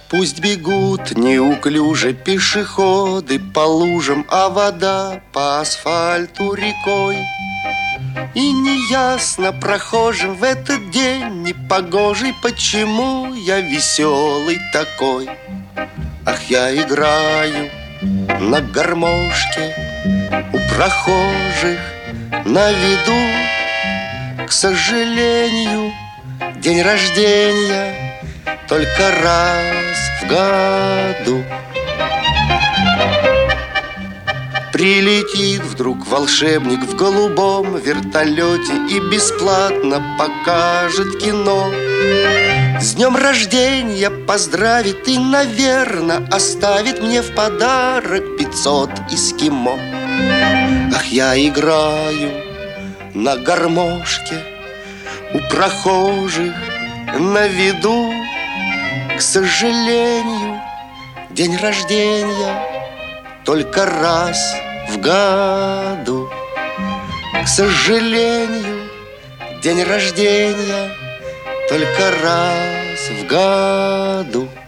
Пусть бегут неуклюже пешеходы по лужам, а вода по асфальту рекой. И неясно прохожим в этот день непогожий, почему я веселый такой. Ах, я играю на гармошке у прохожих на виду. К сожалению, день рождения только раз в году. Прилетит вдруг волшебник в голубом вертолете и бесплатно покажет кино. С днем рождения поздравит и, наверно, оставит мне в подарок 500 эскимо. Ах, я играю на гармошке у прохожих на виду. К сожалению, день рождения только раз в году. К сожалению, день рождения только раз в году.